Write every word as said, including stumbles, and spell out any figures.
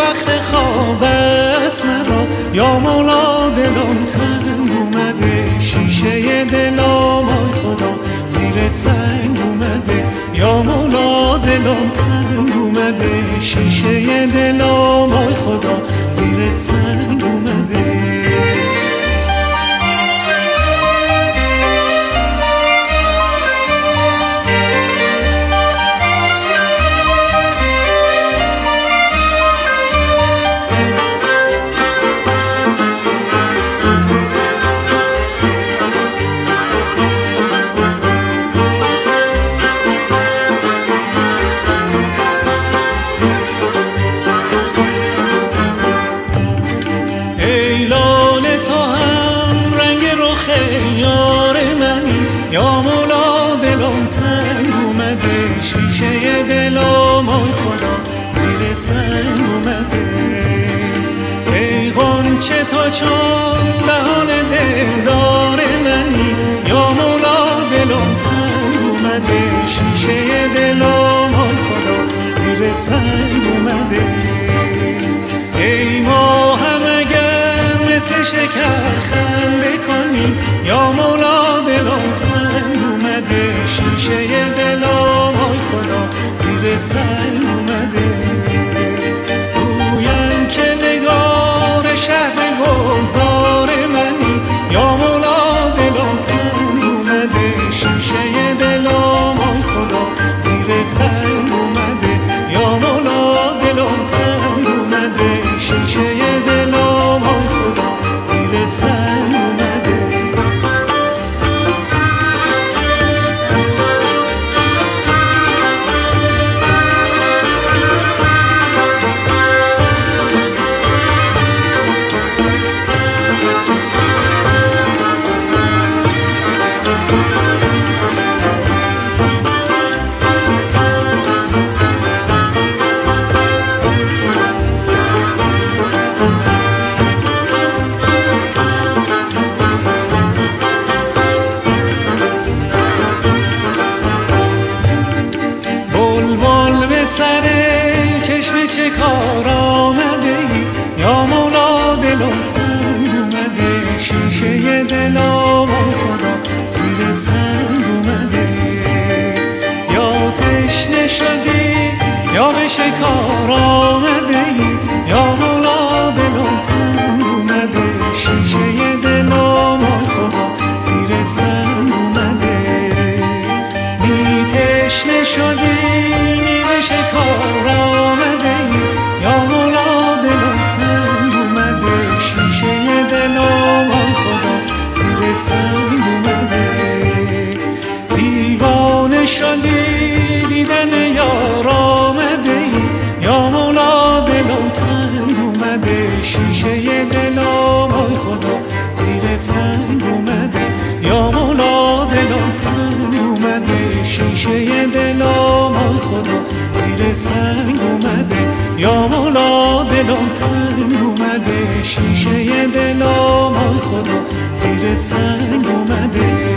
وقت خواب است مرا، یا مولا دلم تنگ اومده، شیشه دلم آی خدا زیر سنگ اومده، یا مولا دلم تنگ اومده، شیشه دلم آی خدا زیر سنگ اومده. یا مولا دلم تنگ اومده، شیشه دلم آی خدا زیر سنگ اومده. ای غنچه تو چون دهان دلدار منی، یا مولا دلم تنگ اومده، شیشه دلم آی خدا زیر سنگ اومده. ای ماهم اگر مثل شکر خنده کنی، یا مولا دلم تنگ اومده، شیشه دلم آی خدا زیر سنگ اومده. گویم که نگار شهر گلزار منی، یا مولا دلم تنگ اومده، شیشه دلم آی خدا زیر سنگ اومده، یا مولا دلم تنگ اومده، شیشه دلم آی خدا زیر سنگ اومده. سر چشم چه کار آمده ای، یا مولا دلم تنگ اومده، شیشه دلم آی خدا زیر سنگ اومده. یا تشنه شدی یا به شکار آمده ای، یا مولا دلم تنگ اومده، شیشه دلم آی خدا زیر سنگ اومده. بی تشنه شدی شکار آمده ای، یا مولا دلم تنگ اومده، شیشه دلم آی خدا زیر سنگ اومده. دیوانه شدی دیدن یار آمده ای، یا مولا دلم تنگ اومده، شیشه دلم آی خدا زیر سنگ اومده، یا مولا دلم تنگ اومده، شیشه دلم آی خدا زیر سنگ اومده، یا مولا دلم تنگ اومده، شیشه دلم آی خدا زیر سنگ اومده.